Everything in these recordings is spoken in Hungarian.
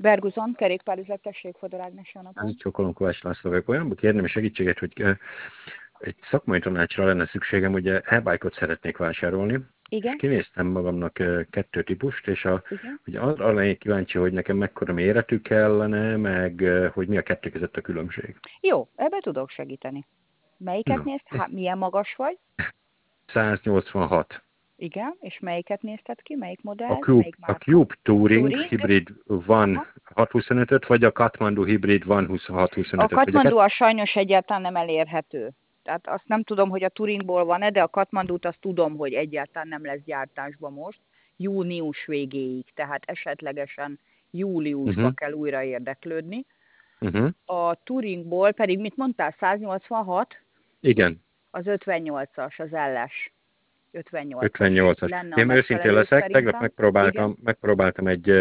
Berguzon, kerékpárüzlet, tessék, Fodor Ágnes, jó napot. Csokolom, Kovács László vagyok. Olyanba kérném segítséget, hogy egy szakmai tanácsra lenne szükségem, ugye e-bike-ot szeretnék vásárolni, és Igen, kinéztem magamnak 2 típust, és igen. ugye arra lennék kíváncsi, hogy nekem mekkora méretű kellene, meg hogy mi a kettő között a különbség. Jó, ebbe tudok segíteni. Melyiket Na, nézd? Milyen magas vagy? 186. Igen, és melyiket nézted ki? Melyik A modell? Cube, Melyik a márka? Cube Touring Touring? Hybrid Van Aha. 625-öt, vagy a Kathmandu Hybrid Van A 625-öt, vagy a Katmandu a sajnos egyáltalán nem elérhető. Tehát azt nem tudom, hogy a Touringból van-e, de a Katmandút azt tudom, hogy egyáltalán nem lesz gyártásban most. Június végéig, tehát esetlegesen júliusba uh-huh. kell újra érdeklődni. Uh-huh. A Touringból pedig, mit mondtál, 186? Igen. Az 58-as, az LS 58-as 58-as. lenne a Én őszintén megfelelő leszek, tegnap szerintem. Igen. megpróbáltam egy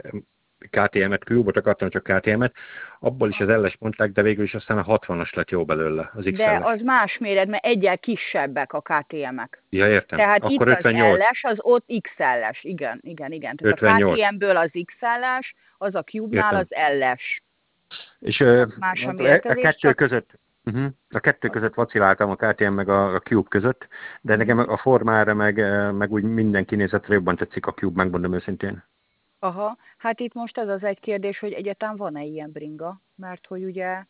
KTM-et, Cube-ot akartam, csak KTM-et, abból is Aha. az LS mondták, de végül is aztán a 60-as lett jó belőle, az De XL-es. az más méret, mert egyel kisebbek a KTM-ek. Ja, értem. Tehát Akkor itt az 58. LS, az ott XL-es. Igen, igen, igen. Tehát a 58. KTM-ből az XL-es, az a Cube-nál az Értem. LS. És Tehát más a a méretezés, kettő csak között, a kettő között vaciláltam, a KTM meg a Cube között, de nekem uh-huh. a formára meg úgy minden kinézetre jobban tetszik a Cube, megmondom őszintén. Aha, hát itt most az egy kérdés, hogy egyáltalán van-e ilyen bringa, mert hogy ugye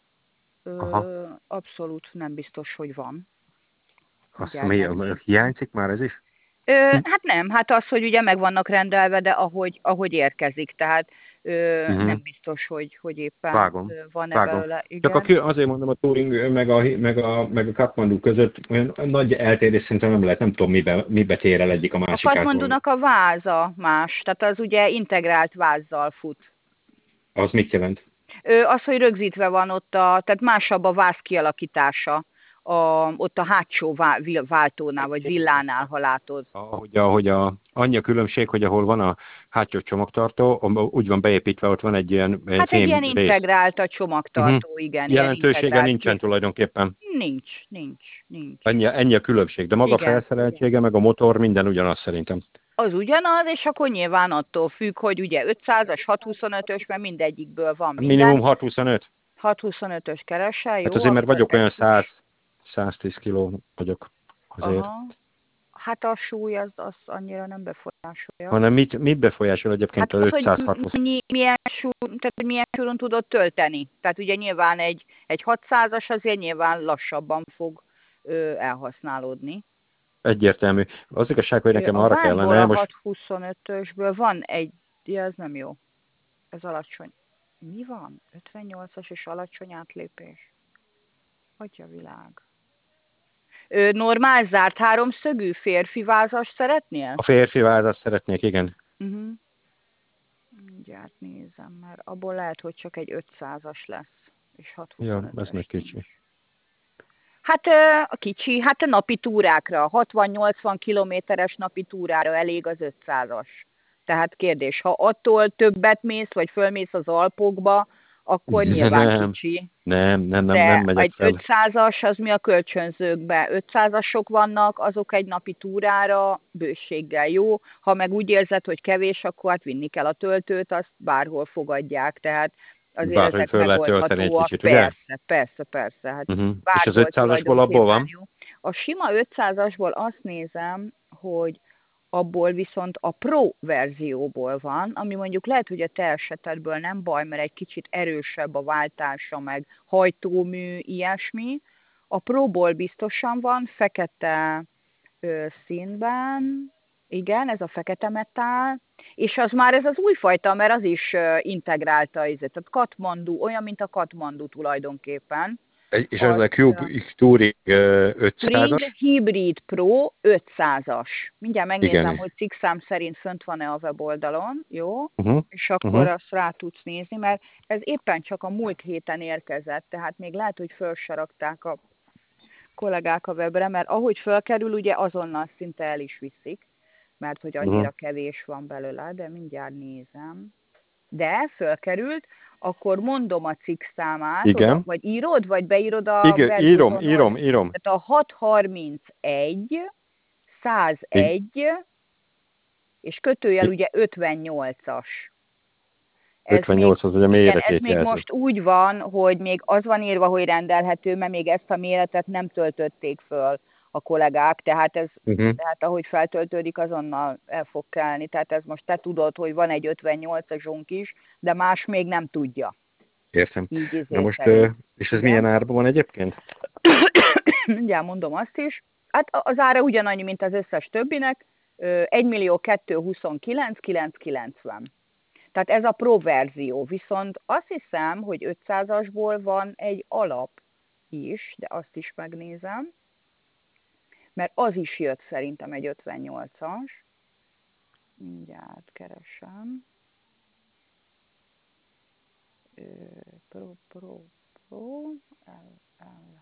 Aha. abszolút nem biztos, hogy van. Azt hiszem, Mindjárt megnéz. hiányzik már ez is? Hát nem, hát az, hogy ugye meg vannak rendelve, de ahogy érkezik, tehát Uh-huh. nem biztos, hogy éppen Vágom. van-e Vágom. belőle, Csak igen. azért mondom, a Touring meg a Kathmandu között olyan nagy eltérés szerintem nem lehet, nem tudom, mibe tér el egyik a A másikától. Katmandunak a váza más, tehát az ugye integrált vázzal fut. Az mit jelent? Az, hogy rögzítve van ott, tehát másabb a váz kialakítása, ott a hátsó váltónál, vagy villánál, ha látod. Annyi a különbség, hogy ahol van a hátsó csomagtartó, úgy van beépítve, ott van egy ilyen Hát egy ilyen fém rész. integrált a csomagtartó, igen, ilyen Jelentősége integrált nincsen tulajdonképpen. Nincs. Ennyi a különbség, de maga a Igen. felszereltsége, meg a motor minden ugyanaz szerintem. Az ugyanaz, és akkor nyilván attól függ, hogy ugye 500-as, 625-ös, mert mindegyikből van Minimum minden. 625. 625-ös keresel, Hát jó, azért, mert akkor vagyok olyan ezt is. 110 kiló vagyok azért. Aha. Hát a súly az annyira nem befolyásolja. Hanem mit befolyásol egyébként Hát az az, hogy 560? milyen súlyon tudod tölteni. Tehát ugye nyilván egy 600-as azért nyilván lassabban fog elhasználódni. Egyértelmű. Az igazság, hogy nekem A arra Vánból kellene, a most 625-ösből van egy, ja, ez nem jó. Ez alacsony. Mi van? 58-as és alacsony átlépés. Atya világ. Normál zárt háromszögű férfi vázas szeretnél? a férfi vázat szeretnék, igen. Uh-huh. Mindjárt nézem, mert abból lehet, hogy csak egy 500-as lesz, és Ja, ez 625-ös meg kicsi. nincs. Hát a kicsi, hát a napi túrákra, 60-80 kilométeres napi túrára elég az 500-as. Tehát kérdés, ha attól többet mész, vagy fölmész az Alpokba, akkor nyilván Nem, kicsi. nem De megyek egy fel. 500-as, az mi a kölcsönzőkben? 500-asok vannak, azok egy napi túrára bőséggel jó. Ha meg úgy érzed, hogy kevés, akkor hát vinni kell a töltőt, azt bárhol fogadják. Tehát azért Bárhogy ezek föl lehet tölteni egy megoldhatóak. kicsit, ugye? Persze. Hát És az bárhol 500-asból abból tulajdonképpen van? jó. A sima 500-asból azt nézem, hogy abból viszont a Pro verzióból van, ami mondjuk lehet, hogy a te esetedből nem baj, mert egy kicsit erősebb a váltása, meg hajtómű, ilyesmi. A Próból biztosan van, fekete színben, igen, ez a fekete metál, és az már ez az újfajta, mert az is integrálta, tehát Katmandu, olyan, mint a Katmandu tulajdonképpen. És ez Az a Cube X Touring Touring 500-as? Hybrid Pro 500-as. Mindjárt megnézem, Igen. hogy cikszám szerint fönt van-e a weboldalon, jó? Uh-huh. És akkor azt rá tudsz nézni, mert ez éppen csak a múlt héten érkezett, tehát még lehet, hogy fölsarakták a kollégák a webre, mert ahogy fölkerül, ugye azonnal szinte el is viszik, mert hogy annyira kevés van belőle, de mindjárt nézem. De fölkerült, akkor mondom a cikk számát, oda, Igen. vagy írod, vagy beírod a Igen, Berguzon írom. tehát a 631, 101, és kötőjel ugye 58-as. Ez még, 58 az ugye igen, ez méretét még jelzi. most úgy van, hogy még az van írva, hogy rendelhető, mert még ezt a méretet nem töltötték föl a kollégák, tehát ez, tehát ahogy feltöltődik, azonnal el fog kelni. Tehát ez most te tudod, hogy van egy 58-asunk is, de más még nem tudja. Értem. Így Na most, szerint. és ez Igen. milyen árban van egyébként? Mindjárt mondom azt is. Hát az ára ugyanannyi, mint az összes többinek, 1.229.990. Tehát ez a Pro verzió. Viszont azt hiszem, hogy 500-asból van egy alap is, de azt is megnézem, mert az is jött szerintem egy 58-as. Mindjárt keresem. Pro, L.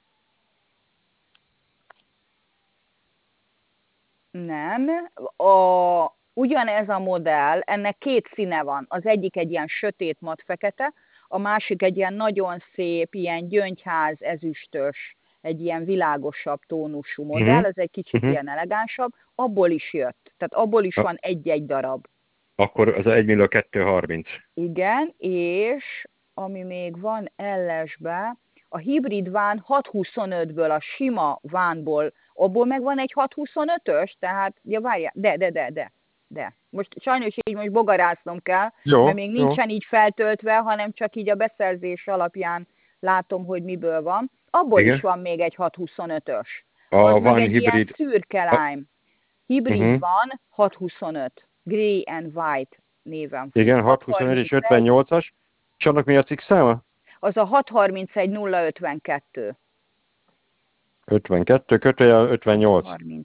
Nem. Ugyanez a modell, ennek két színe van. Az egyik egy ilyen sötét mat-fekete, a másik egy ilyen nagyon szép, ilyen gyöngyház ezüstös, egy ilyen világosabb tónusú modell, ez egy kicsit ilyen elegánsabb, abból is jött. Tehát abból is van egy-egy darab. Akkor az a 1.230. Igen, és ami még van LS-be, a hibrid ván 625-ből, a sima vánból, abból meg van egy 625-ös, tehát, ja várjál, de. Most sajnos így most bogarásznom kell, mert még nincsen így feltöltve, hanem csak így a beszerzés alapján látom, hogy miből van. Abból is van még egy 625-ös. Az meg egy hibrid. ilyen szürke lime. Hibrid van 625. Grey and White néven. Igen, 625 és 58-as. És annak mi a cikk száma? Az a 631052. 52, kötőjel 58.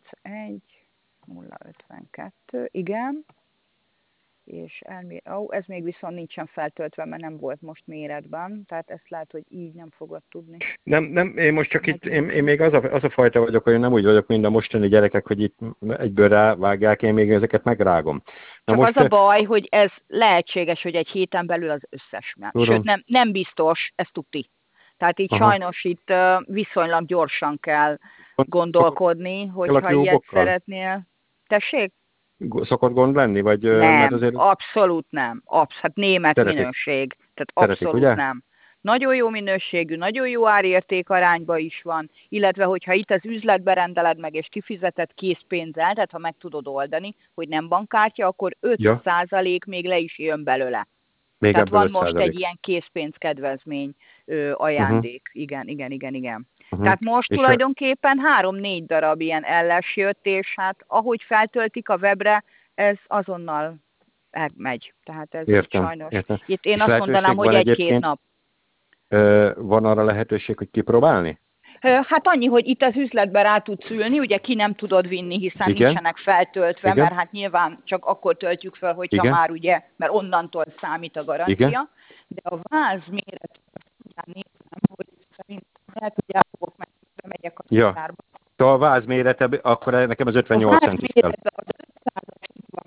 31052, igen. És ez még viszont nincsen feltöltve, mert nem volt most méretben, tehát ezt lehet, hogy így nem fogod tudni. Nem, én most csak itt, én még az a fajta vagyok, hogy nem úgy vagyok, mint a mostani gyerekek, hogy itt egyből rávágják, én még ezeket megrágom. Csak most, az a baj, hogy ez lehetséges, hogy egy héten belül az összes. Sőt, nem biztos, ez tuti. Tehát így sajnos itt viszonylag gyorsan kell gondolkodni, hogyha ilyet szeretnél. Tessék? Szokott gond lenni? Vagy, nem, mert azért... abszolút nem. Hát német szeretik. minőség. Tehát abszolút szeretik, nem. Nagyon jó minőségű, nagyon jó árérték arányban is van, illetve hogyha itt az üzletbe rendeled meg és kifizetett készpénzzel, tehát ha meg tudod oldani, hogy nem bankkártya, akkor 5% még le is jön belőle. Még tehát van 5%. most egy ilyen készpénz kedvezmény ajándék. Igen. Tehát most és tulajdonképpen 3-4 darab ilyen LS jött, és hát ahogy feltöltik a webre, ez azonnal megmegy. Tehát ez sajnos. Értem. Itt én azt mondanám, hogy 1-2 nap. Van arra lehetőség, hogy kipróbálni? Hát annyi, hogy itt az üzletben rá tudsz ülni, ugye ki nem tudod vinni, hiszen nincsenek feltöltve, mert hát nyilván csak akkor töltjük fel, hogyha már ugye, mert onnantól számít a garancia. De a váz méret, azt nézem, hogy szerintem lehet, hogy el fogok megyek a tárba. A váz mérete, akkor nekem az 58 centis kell. Az 500-as van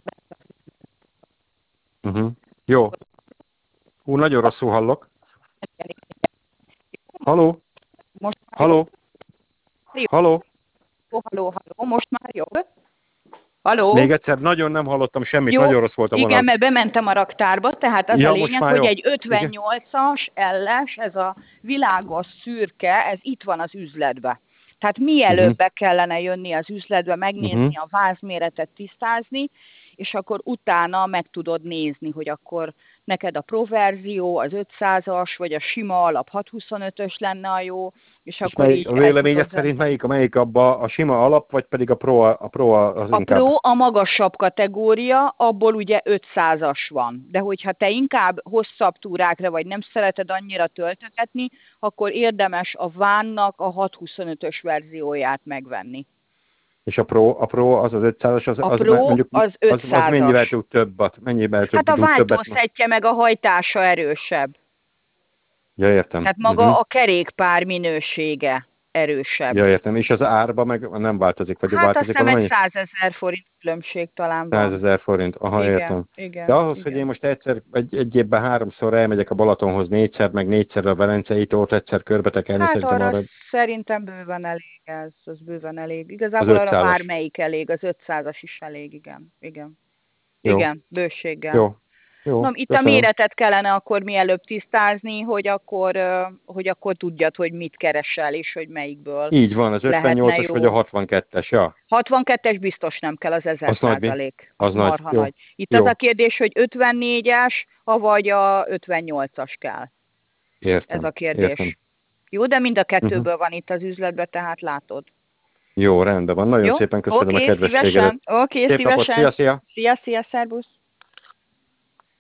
benne. Jó. Nagyon rosszul hallok. Halló? Halló? Halló? Halló, most már jobb? Halló? Még egyszer, nagyon nem hallottam semmit, nagyon rossz volt a vonal. Igen, mert bementem a raktárba, tehát az a lényeg, hogy egy 58-as LS, ez a világos szürke, ez itt van az üzletbe. Tehát mielőbb be kellene jönni az üzletbe, megnézni a vázméretet, tisztázni, és akkor utána meg tudod nézni, hogy akkor neked a Pro verzió, az 500-as, vagy a sima alap 625-ös lenne a jó, és akkor így... A véleményed szerint melyik abba a sima alap, vagy pedig a Pro az a inkább... Pro a magasabb kategória, abból ugye 500-as van. De hogyha te inkább hosszabb túrákra, vagy nem szereted annyira töltögetni, akkor érdemes a Vánnak a 625-ös verzióját megvenni. És a Pro az 500-as, az 500-as. Az mennyivel tud többet? Hát a váltószettje meg a hajtása erősebb. Ja, értem. Tehát maga a kerékpár minősége erősebb. Ja, értem. És az árba meg nem változik? Vagy hát változik azt hiszem egy 100 000 forint különbség talán van. 100 000 forint, aha, igen, értem. Igen, de ahhoz, hogy én most egyszer, egy évben 3-szor elmegyek a Balatonhoz, 4-szer, meg 4-szer a Velencei tót, egyszer körbetekelni, hát szerintem arra szerintem bőven elég ez, az bőven elég. Igazából arra bármelyik elég, az 500-as is elég, igen. Jó. Igen, bőséggel. Jó. Jó, Na, itt a köszönöm. méretet kellene akkor mielőbb tisztázni, hogy akkor tudjad, hogy mit keresel, és hogy melyikből Így van, az lehetne 58-as vagy a jó. 62-es, ja? 62-es biztos nem kell, az Az nagy mi? 1000%. Az Az nagy. marha Jó. nagy. Itt az a Jó. kérdés, hogy 54-es, vagy a 58-as kell. Ez Értem. a kérdés. Értem. Jó, de mind a Uh-huh. kettőből van itt az üzletben, tehát látod. Jó, rendben van. Nagyon Jó? szépen köszönöm a Oké, kedvességedet. szívesen. Oké, Szép napot, szia, szívesen. szia! Szia, szia, szervusz.